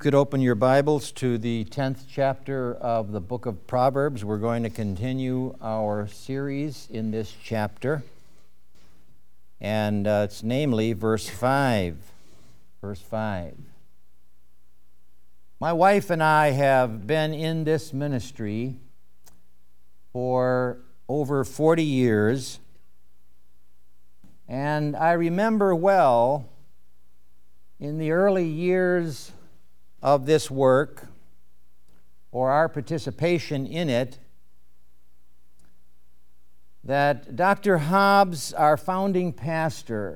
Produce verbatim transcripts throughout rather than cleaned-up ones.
Could open your Bibles to the tenth chapter of the book of Proverbs. We're going to continue our series in this chapter, and uh, it's namely verse five. Verse five. My wife and I have been in this ministry for over forty years, and I remember well in the early years of this work, or our participation in it, that Doctor Hobbs, our founding pastor,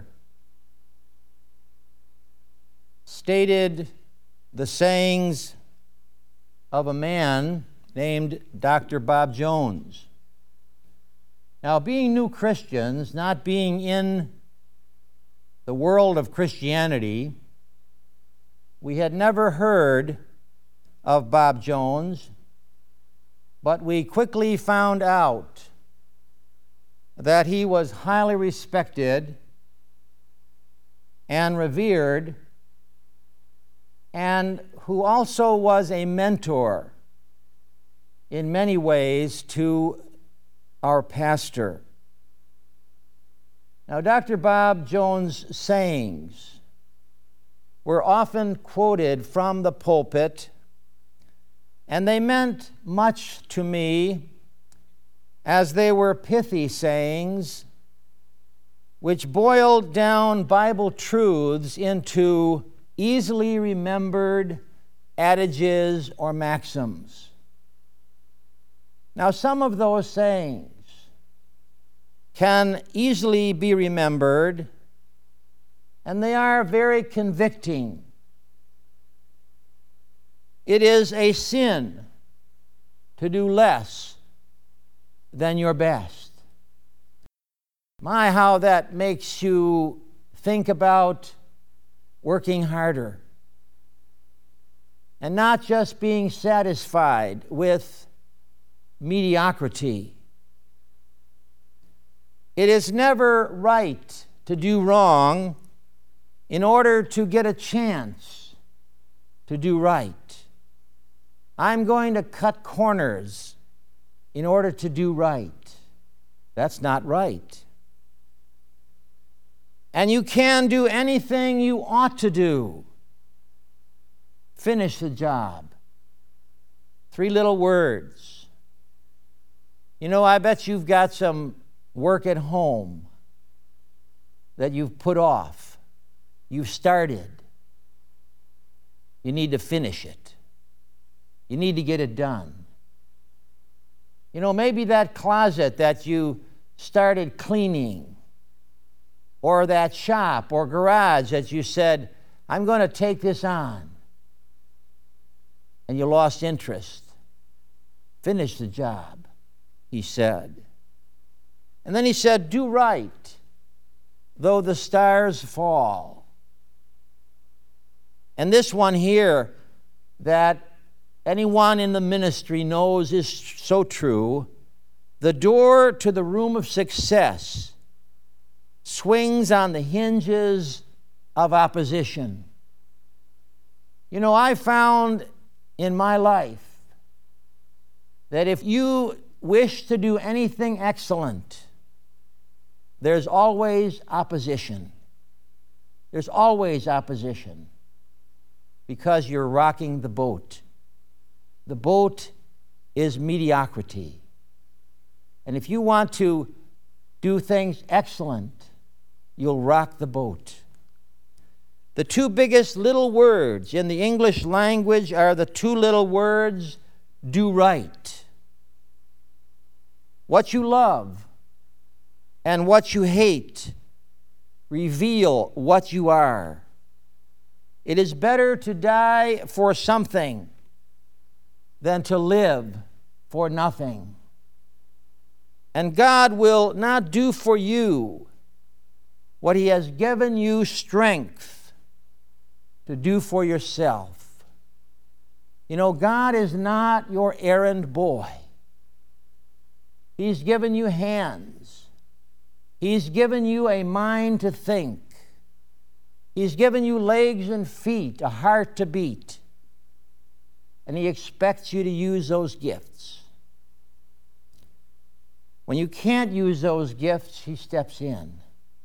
stated the sayings of a man named Doctor Bob Jones. Now, being new Christians, not being in the world of Christianity, we had never heard of Bob Jones, but we quickly found out that he was highly respected and revered, and who also was a mentor in many ways to our pastor. Now, Doctor Bob Jones' sayings were often quoted from the pulpit, and they meant much to me as they were pithy sayings which boiled down Bible truths into easily remembered adages or maxims. Now, some of those sayings can easily be remembered, and they are very convicting. It is a sin to do less than your best. My, how that makes you think about working harder and not just being satisfied with mediocrity. It is never right to do wrong in order to get a chance to do right. I'm going to cut corners in order to do right. That's not right. And you can do anything you ought to do. Finish the job. Three little words. You know, I bet you've got some work at home that you've put off. You've started. You need to finish it. You need to get it done. You know, maybe that closet that you started cleaning, or that shop or garage that you said, I'm going to take this on, and you lost interest. Finish the job, he said. And then he said, do right, though the stars fall. And this one here that anyone in the ministry knows is so true. The door to the room of success swings on the hinges of opposition. You know, I found in my life that if you wish to do anything excellent, there's always opposition. There's always opposition. Because you're rocking the boat. The boat is mediocrity. And if you want to do things excellent, you'll rock the boat. The two biggest little words in the English language are the two little words, do right. What you love and what you hate reveal what you are. It is better to die for something than to live for nothing. And God will not do for you what He has given you strength to do for yourself. You know, God is not your errand boy. He's given you hands. He's given you a mind to think. He's given you legs and feet, a heart to beat. and He expects you to use those gifts. When you can't use those gifts, He steps in.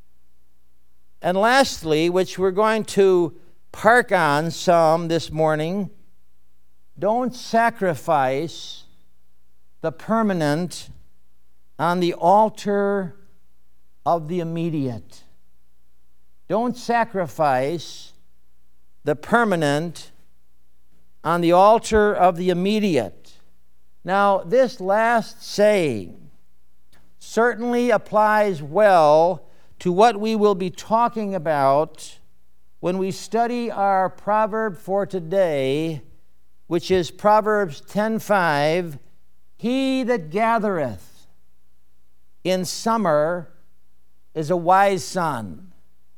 And lastly, which we're going to park on some this morning, don't sacrifice the permanent on the altar of the immediate. Don't sacrifice the permanent on the altar of the immediate. Now, this last saying certainly applies well to what we will be talking about when we study our proverb for today, which is Proverbs ten five. He that gathereth in summer is a wise son,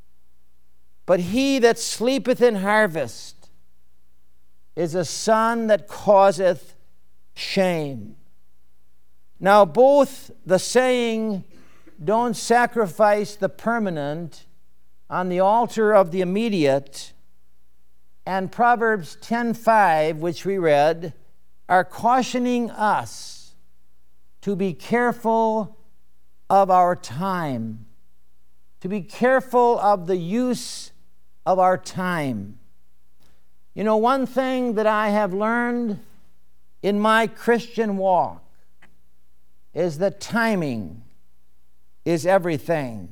but he that sleepeth in harvest is a son that causeth shame. Now, both the saying, don't sacrifice the permanent on the altar of the immediate, and Proverbs ten five, which we read, are cautioning us to be careful of our time, to be careful of the use of our time. You know, one thing that I have learned in my Christian walk is that timing is everything.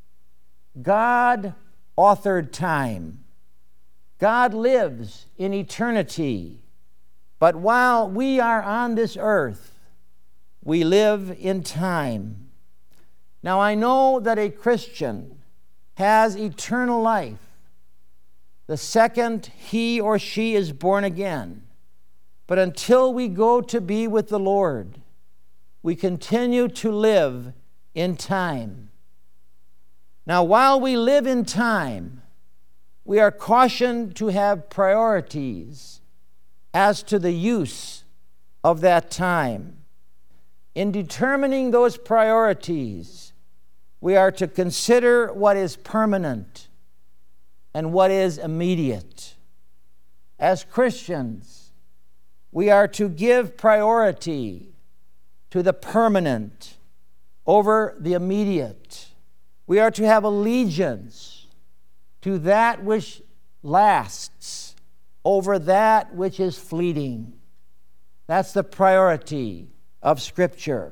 God authored time. God lives in eternity. But while we are on this earth, we live in time. Now, I know that a Christian has eternal life the second he or she is born again. But until we go to be with the Lord, we continue to live in time. Now, while we live in time, we are cautioned to have priorities as to the use of that time. In determining those priorities, we are to consider what is permanent and what is immediate. As Christians, we are to give priority to the permanent over the immediate. We are to have allegiance to that which lasts over that which is fleeting. That's the priority of Scripture.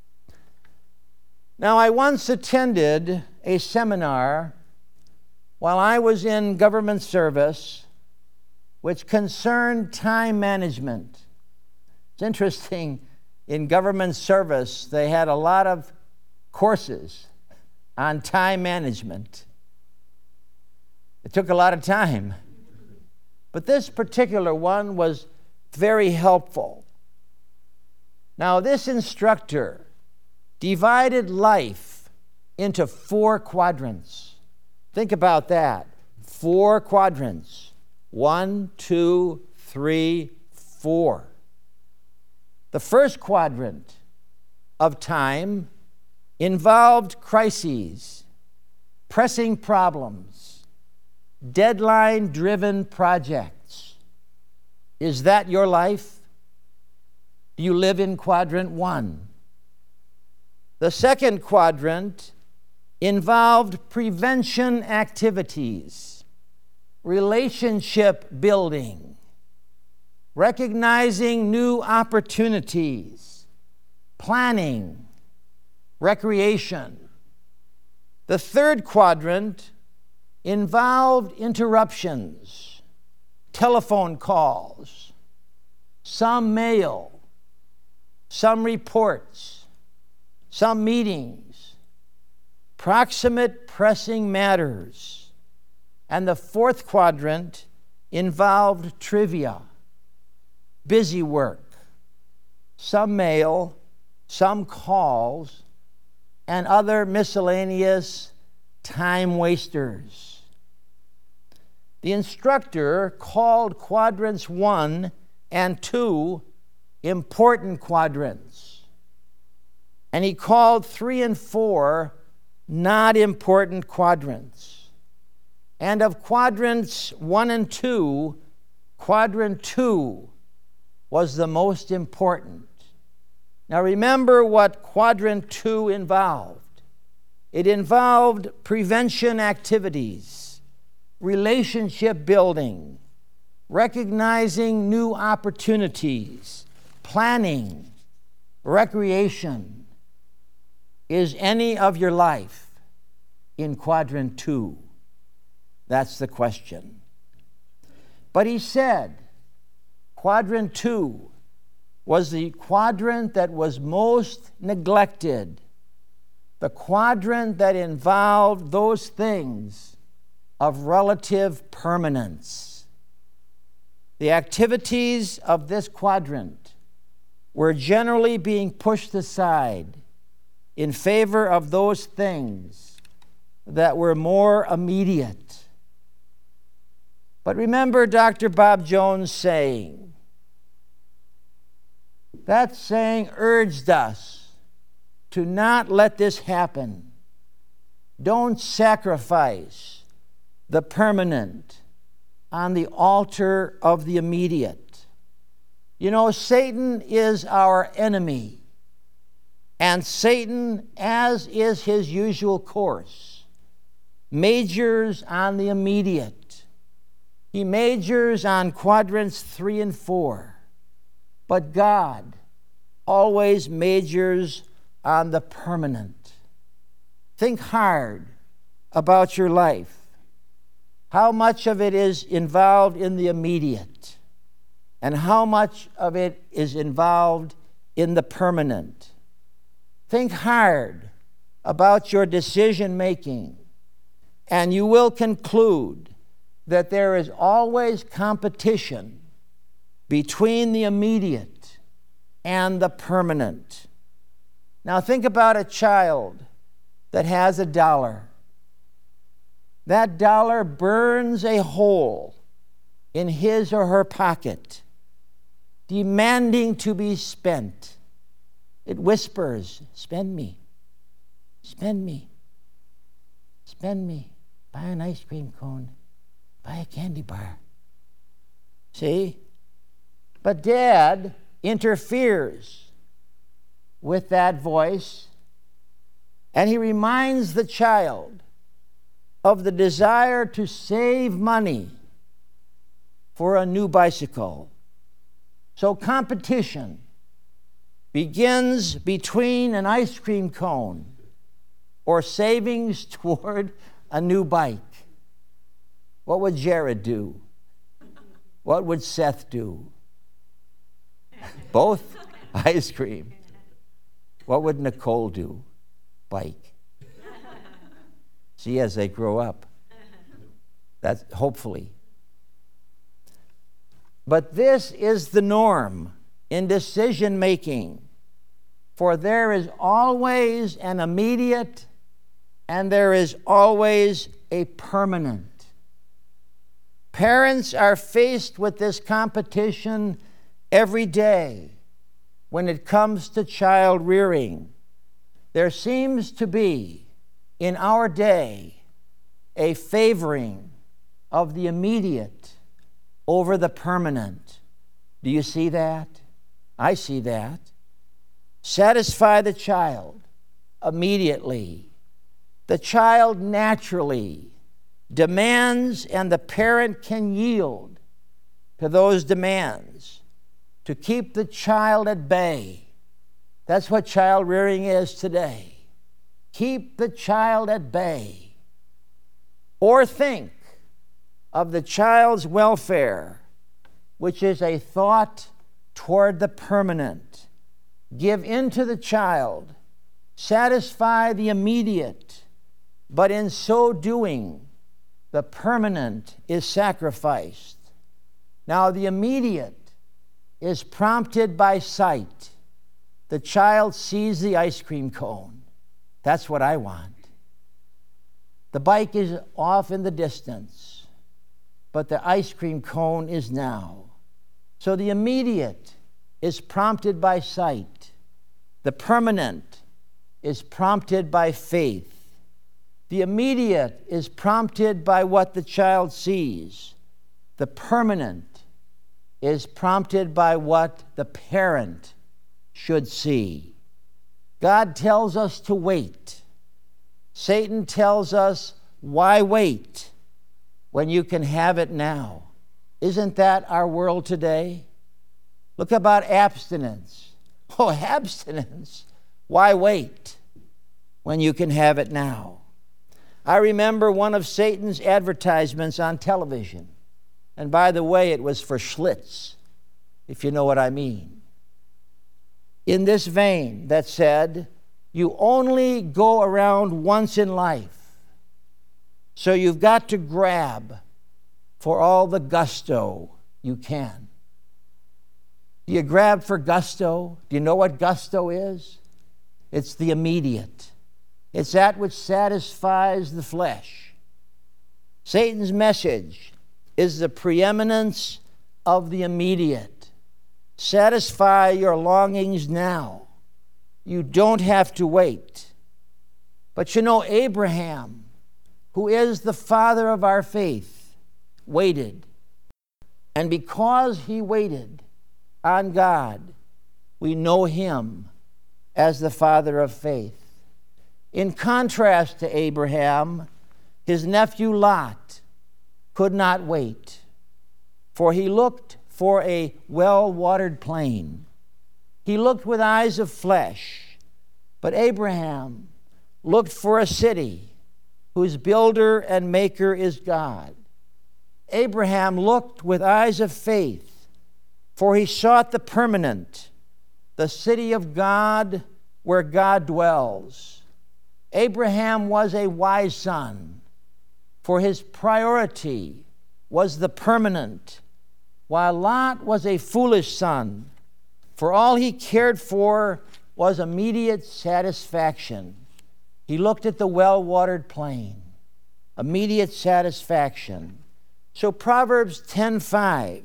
Now, I once attended a seminar while I was in government service which concerned time management. It's interesting, in government service, they had a lot of courses on time management. It took a lot of time. But this particular one was very helpful. Now, this instructor divided life into four quadrants. Think about that. Four quadrants. One, two, three, four. The first quadrant of time involved crises, pressing problems, deadline-driven projects. Is that your life? Do you live in quadrant one? The second quadrant involved prevention activities, relationship building, recognizing new opportunities, planning, recreation. The third quadrant involved interruptions, telephone calls, some mail, some reports, some meetings, proximate pressing matters. And the fourth quadrant involved trivia, busy work, some mail, some calls, and other miscellaneous time wasters. The instructor called quadrants one and two important quadrants, and he called three and four not important quadrants. And of quadrants one and two, quadrant two was the most important. Now remember what quadrant two involved. It involved prevention activities, relationship building, recognizing new opportunities, planning, recreation. Is any of your life in quadrant two? That's the question. But he said quadrant two was the quadrant that was most neglected, the quadrant that involved those things of relative permanence. The activities of this quadrant were generally being pushed aside in favor of those things that were more immediate. But remember Doctor Bob Jones' saying. That saying urged us to not let this happen. Don't sacrifice the permanent on the altar of the immediate. You know, Satan is our enemy. And Satan, as is his usual course, majors on the immediate. He majors on quadrants three and four. But God always majors on the permanent. Think hard about your life. How much of it is involved in the immediate? And how much of it is involved in the permanent? Think hard about your decision making, and you will conclude that there is always competition between the immediate and the permanent. Now think about a child that has a dollar. That dollar burns a hole in his or her pocket, demanding to be spent. It whispers, spend me, spend me, spend me. Buy an ice cream cone, buy a candy bar. See? But Dad interferes with that voice, and he reminds the child of the desire to save money for a new bicycle. So competition begins between an ice cream cone or savings toward a new bike. What would Jared do? What would Seth do? Both ice cream. What would Nicole do? Bike. See, as they grow up. That's hopefully. But this is the norm in decision making, for there is always an immediate and there is always a permanent. Parents are faced with this competition every day when it comes to child rearing. There seems to be in our day a favoring of the immediate over the permanent. Do you see that? I see that. Satisfy the child immediately. The child naturally demands, and the parent can yield to those demands to keep the child at bay. That's what child rearing is today. Keep the child at bay. Or think of the child's welfare, which is a thought toward the permanent. Give in to the child. Satisfy the immediate. But in so doing, the permanent is sacrificed. Now, the immediate is prompted by sight. The child sees the ice cream cone. That's what I want. The bike is off in the distance, but the ice cream cone is now. So the immediate is prompted by sight. The permanent is prompted by faith. The immediate is prompted by what the child sees. The permanent is prompted by what the parent should see. God tells us to wait. Satan tells us, why wait when you can have it now? Isn't that our world today? Look about abstinence. Oh, abstinence. Why wait when you can have it now? I remember one of Satan's advertisements on television. And by the way, it was for Schlitz, if you know what I mean. In this vein that said, you only go around once in life. So you've got to grab for all the gusto you can. Do you grab for gusto? Do you know what gusto is? It's the immediate. It's that which satisfies the flesh. Satan's message is the preeminence of the immediate. Satisfy your longings now. You don't have to wait. But you know, Abraham, who is the father of our faith, waited. And because he waited on God, we know him as the father of faith. In contrast to Abraham, his nephew Lot could not wait, for he looked for a well-watered plain. He looked with eyes of flesh, but Abraham looked for a city whose builder and maker is God. Abraham looked with eyes of faith, for he sought the permanent, the city of God where God dwells. Abraham was a wise son, for his priority was the permanent, while Lot was a foolish son, for all he cared for was immediate satisfaction. He looked at the well-watered plain, immediate satisfaction. So Proverbs ten five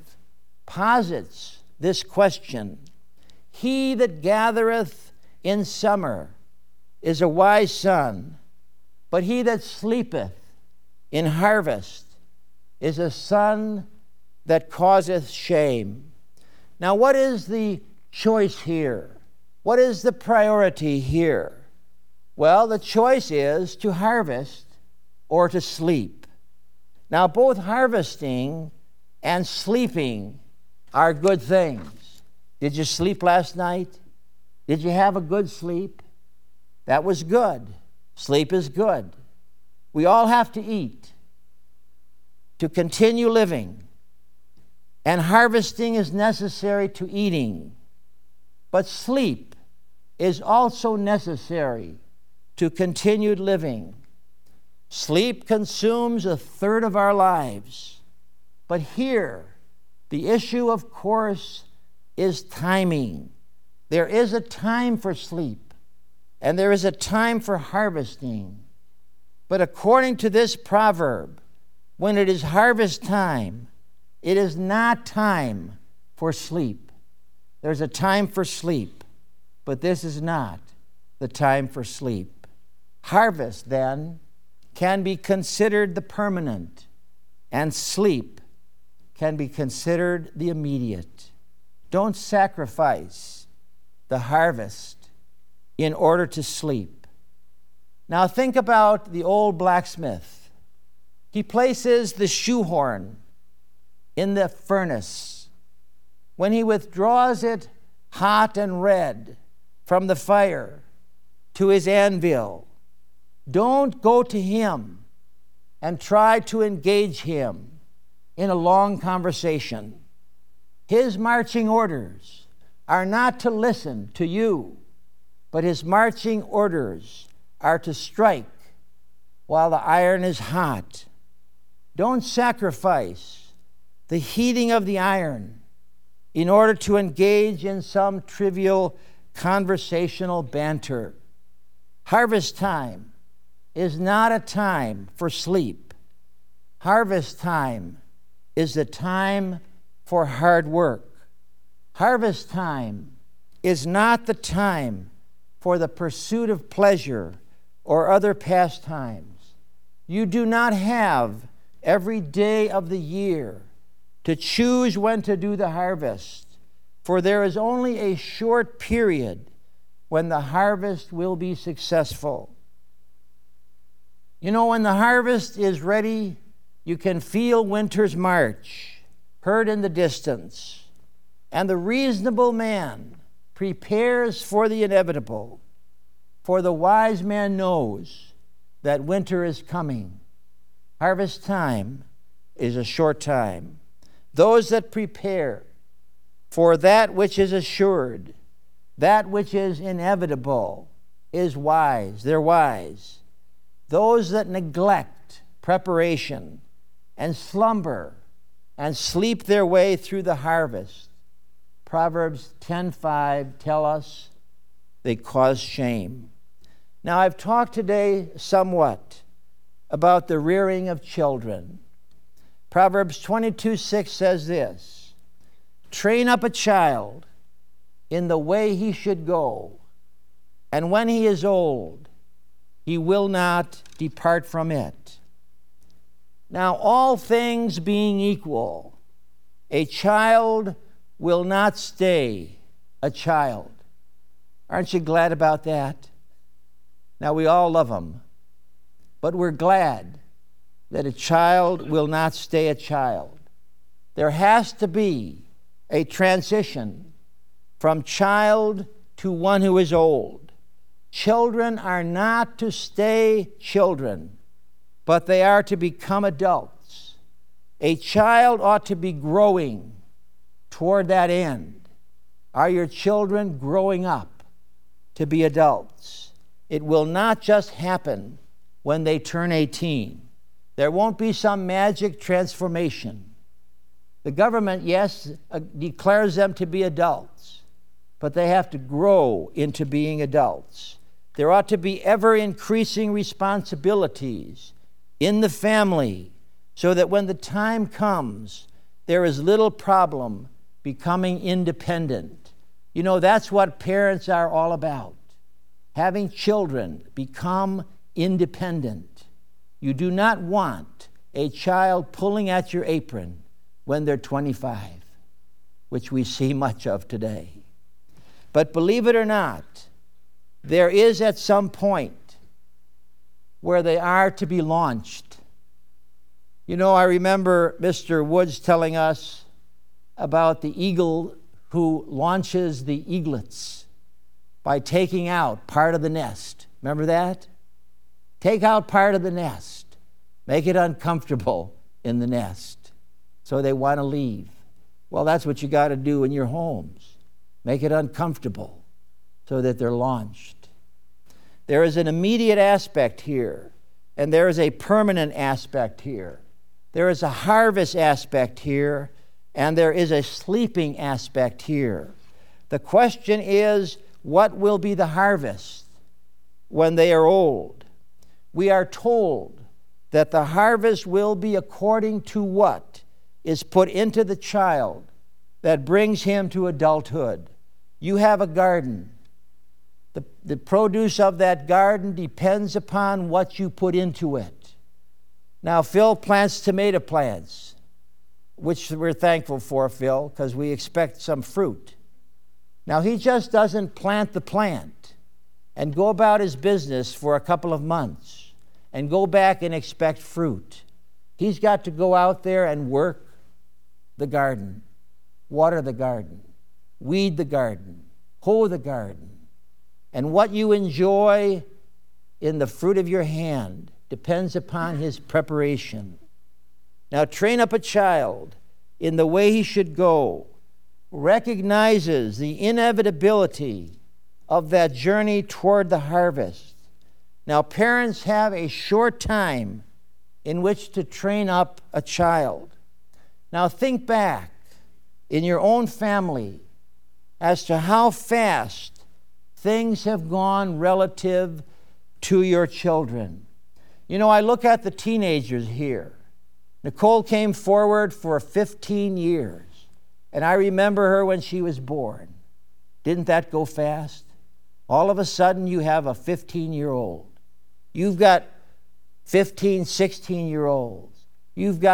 posits this question. He that gathereth in summer is a wise son, but he that sleepeth in harvest is a son that causeth shame. Now, what is the choice here? What is the priority here? Well, the choice is to harvest or to sleep. Now, both harvesting and sleeping are good things. Did you sleep last night? Did you have a good sleep? That was good. Sleep is good. We all have to eat to continue living. And harvesting is necessary to eating. But sleep is also necessary to continued living. Sleep consumes a third of our lives. But here, the issue, of course, is timing. There is a time for sleep, and there is a time for harvesting. But according to this proverb, when it is harvest time, it is not time for sleep. There's a time for sleep, but this is not the time for sleep. Harvest, then, can be considered the permanent, and sleep can be considered the immediate. Don't sacrifice the harvest in order to sleep. Now think about the old blacksmith. He places the shoehorn in the furnace. When he withdraws it hot and red from the fire to his anvil, don't go to him and try to engage him in a long conversation. His marching orders are not to listen to you, but his marching orders are to strike while the iron is hot. Don't sacrifice the heating of the iron in order to engage in some trivial conversational banter. Harvest time is not a time for sleep. Harvest time is the time for hard work. Harvest time is not the time for the pursuit of pleasure or other pastimes. You do not have every day of the year to choose when to do the harvest, for there is only a short period when the harvest will be successful. You know, when the harvest is ready, you can feel winter's march, heard in the distance, and the reasonable man prepares for the inevitable, for the wise man knows that winter is coming. Harvest time is a short time. Those that prepare for that which is assured, that which is inevitable, is wise. They're wise. Those that neglect preparation and slumber and sleep their way through the harvest, Proverbs ten five tell us they cause shame. Now, I've talked today somewhat about the rearing of children. Proverbs twenty-two six says this, "Train up a child in the way he should go, and when he is old, he will not depart from it." Now, all things being equal, a child will not stay a child. Aren't you glad about that? Now, we all love them, but we're glad that a child will not stay a child. There has to be a transition from child to one who is old. Children are not to stay children, but they are to become adults. A child ought to be growing toward that end. Are your children growing up to be adults? It will not just happen when they turn eighteen. There won't be some magic transformation. The government, yes, uh, declares them to be adults, but they have to grow into being adults. There ought to be ever-increasing responsibilities in the family so that when the time comes, there is little problem becoming independent. You know, that's what parents are all about, having children become independent. You do not want a child pulling at your apron when they're twenty-five, which we see much of today. But believe it or not, there is at some point where they are to be launched. You know, I remember Mister Woods telling us about the eagle who launches the eaglets by taking out part of the nest. Remember that? Take out part of the nest. Make it uncomfortable in the nest so they want to leave. Well, that's what you got to do in your homes. Make it uncomfortable so that they're launched. There is an immediate aspect here, and there is a permanent aspect here. There is a harvest aspect here, and there is a sleeping aspect here. The question is, what will be the harvest when they are old? We are told that the harvest will be according to what is put into the child that brings him to adulthood. You have a garden. The, the produce of that garden depends upon what you put into it. Now, Phil plants tomato plants, which we're thankful for, Phil, because we expect some fruit. Now, he just doesn't plant the plant and go about his business for a couple of months and go back and expect fruit. He's got to go out there and work the garden, water the garden, weed the garden, hoe the garden. And what you enjoy in the fruit of your hand depends upon his preparation. Now, train up a child in the way he should go, recognizes the inevitability of that journey toward the harvest. Now, parents have a short time in which to train up a child. Now, think back in your own family as to how fast things have gone relative to your children. You know, I look at the teenagers here. Nicole came forward for fifteen years, and I remember her when she was born. Didn't that go fast? All of a sudden, you have a fifteen-year-old. You've got fifteen, sixteen-year-olds. You've got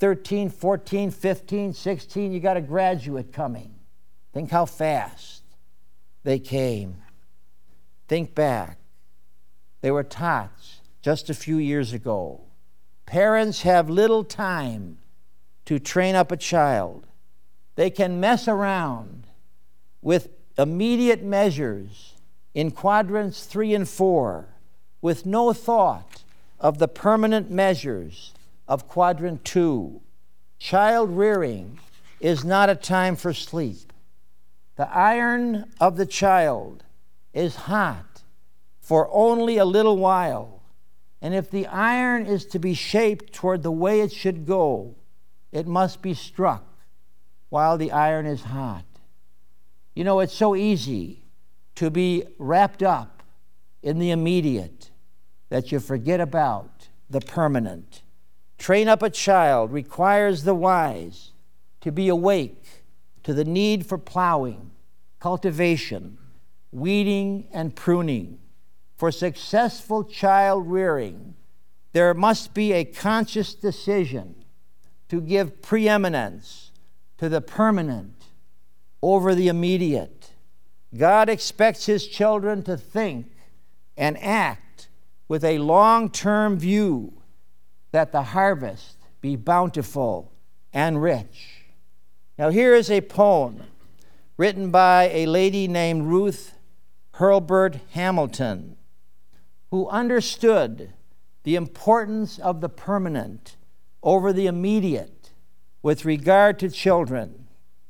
thirteen, fourteen, fifteen, sixteen, you got a graduate coming. Think how fast they came. Think back. They were tots just a few years ago. Parents have little time to train up a child. They can mess around with immediate measures in quadrants three and four with no thought of the permanent measures of quadrant two. Child rearing is not a time for sleep. The iron of the child is hot for only a little while. And if the iron is to be shaped toward the way it should go, it must be struck while the iron is hot. You know, it's so easy to be wrapped up in the immediate that you forget about the permanent. Train up a child requires the wise to be awake to the need for plowing, cultivation, weeding, and pruning. For successful child rearing, there must be a conscious decision to give preeminence to the permanent over the immediate. God expects his children to think and act with a long-term view that the harvest be bountiful and rich. Now here is a poem written by a lady named Ruth Hurlburt Hamilton, who understood the importance of the permanent over the immediate with regard to children.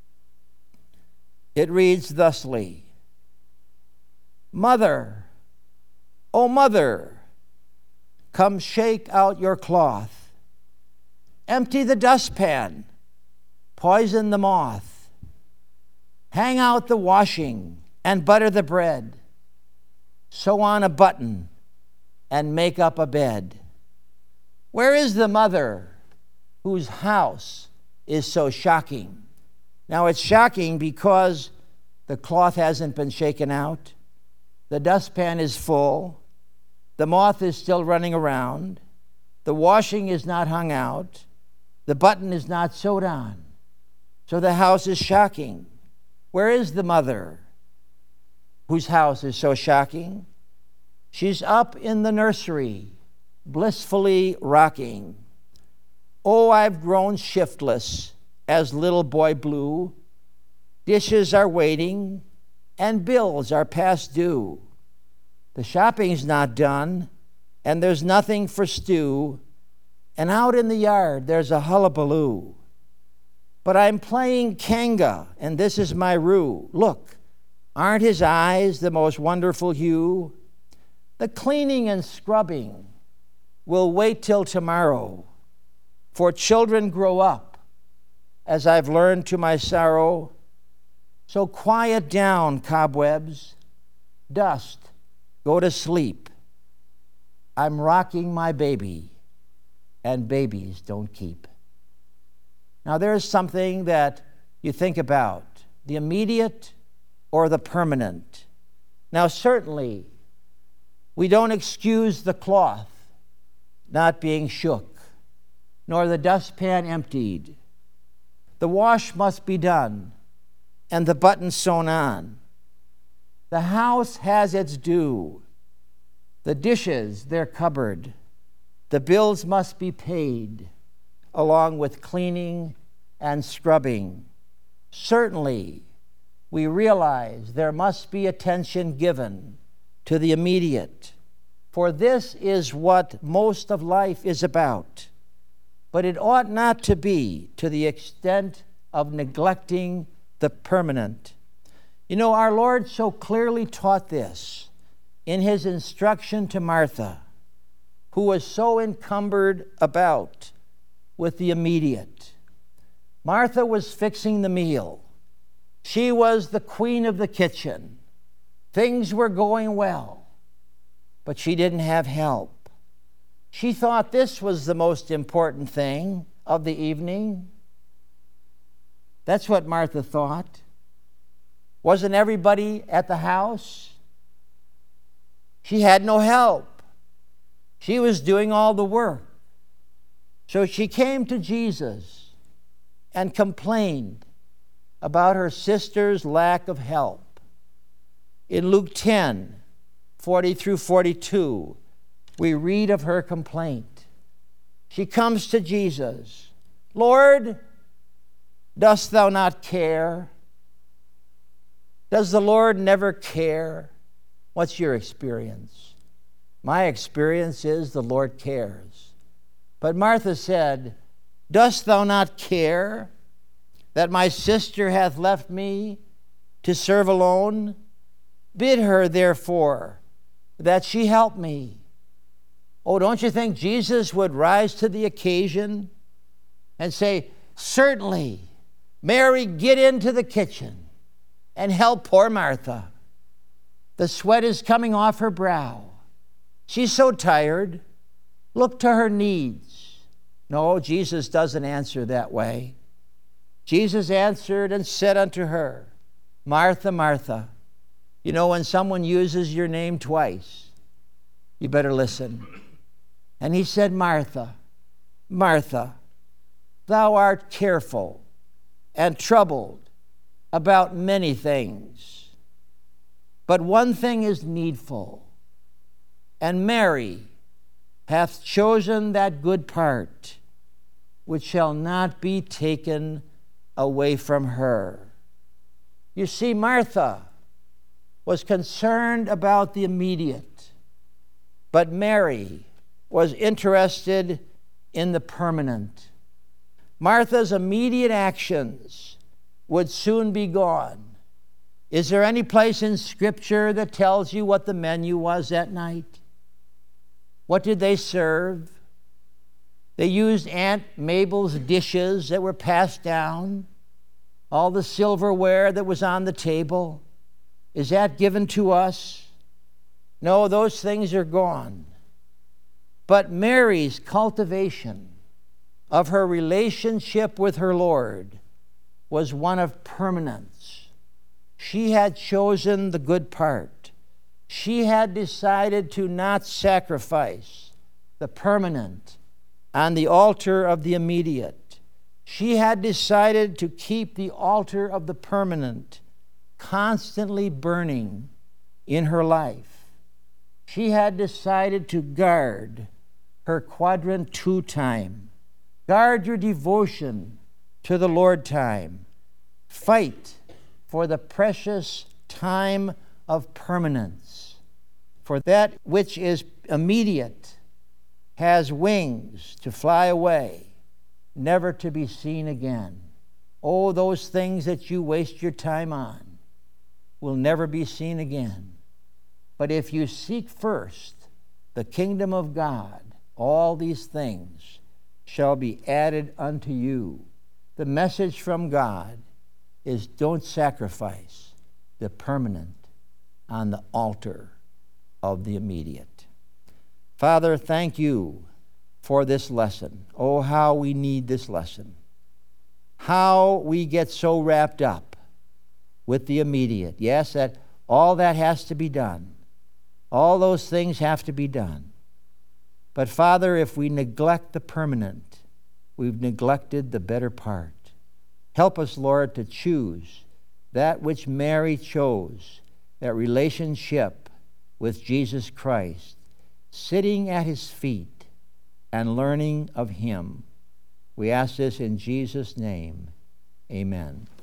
It reads thusly: Mother, oh mother, come shake out your cloth, empty the dustpan, poison the moth, hang out the washing and butter the bread, sew on a button and make up a bed. Where is the mother whose house is so shocking? Now it's shocking because the cloth hasn't been shaken out, the dustpan is full, the moth is still running around, the washing is not hung out, the button is not sewed on. So the house is shocking. Where is the mother whose house is so shocking? She's up in the nursery, blissfully rocking. Oh, I've grown shiftless as little boy blue. Dishes are waiting and bills are past due. The shopping's not done and there's nothing for stew. And out in the yard there's a hullabaloo. But I'm playing Kanga and this is my rue. Look, aren't his eyes the most wonderful hue? The cleaning and scrubbing will wait till tomorrow, for children grow up, as I've learned to my sorrow. So quiet down, cobwebs, dust, go to sleep. I'm rocking my baby, and babies don't keep. Now there's something that you think about, the immediate or the permanent. Now certainly, we don't excuse the cloth not being shook, nor the dustpan emptied. The wash must be done, and the button sewn on. The house has its due. The dishes, they're cupboard. The bills must be paid, along with cleaning and scrubbing. Certainly, we realize there must be attention given to the immediate, for this is what most of life is about. But it ought not to be to the extent of neglecting the permanent. You know, our Lord so clearly taught this in his instruction to Martha, who was so encumbered about with the immediate. Martha was fixing the meal. She was the queen of the kitchen. Things were going well, but she didn't have help. She thought this was the most important thing of the evening. That's what Martha thought. Wasn't everybody at the house? She had no help. She was doing all the work. So she came to Jesus and complained about her sister's lack of help. In Luke ten, forty through forty-two, we read of her complaint. She comes to Jesus. Lord, dost thou not care? Does the Lord never care? What's your experience? My experience is the Lord cares. But Martha said, dost thou not care that my sister hath left me to serve alone? Bid her, therefore, that she help me. Oh, don't you think Jesus would rise to the occasion and say, certainly, Mary, get into the kitchen and help poor Martha. The sweat is coming off her brow. She's so tired. Look to her needs. No, Jesus doesn't answer that way. Jesus answered and said unto her, Martha, Martha. You know, when someone uses your name twice, you better listen. And he said, Martha, Martha, thou art careful and troubled about many things. But one thing is needful, and Mary hath chosen that good part, which shall not be taken away from her. You see, Martha was concerned about the immediate, but Mary was interested in the permanent. Martha's immediate actions would soon be gone. Is there any place in Scripture that tells you what the menu was that night? What did they serve? They used Aunt Mabel's dishes that were passed down, all the silverware that was on the table. Is that given to us? No, those things are gone. But Mary's cultivation of her relationship with her Lord was one of permanence. She had chosen the good part. She had decided to not sacrifice the permanent on the altar of the immediate. She had decided to keep the altar of the permanent constantly burning in her life. She had decided to guard her quadrant two time. Guard your devotion to the Lord time. Fight for the precious time of permanence. For that which is immediate has wings to fly away, never to be seen again. Oh, those things that you waste your time on will never be seen again. But if you seek first the kingdom of God, all these things shall be added unto you. The message from God is don't sacrifice the permanent on the altar of the immediate. Father, thank you for this lesson. Oh, how we need this lesson. How we get so wrapped up with the immediate. Yes, that all that has to be done. All those things have to be done. But Father, if we neglect the permanent, we've neglected the better part. Help us, Lord, to choose that which Mary chose, that relationship with Jesus Christ, sitting at his feet and learning of him. We ask this in Jesus' name. Amen.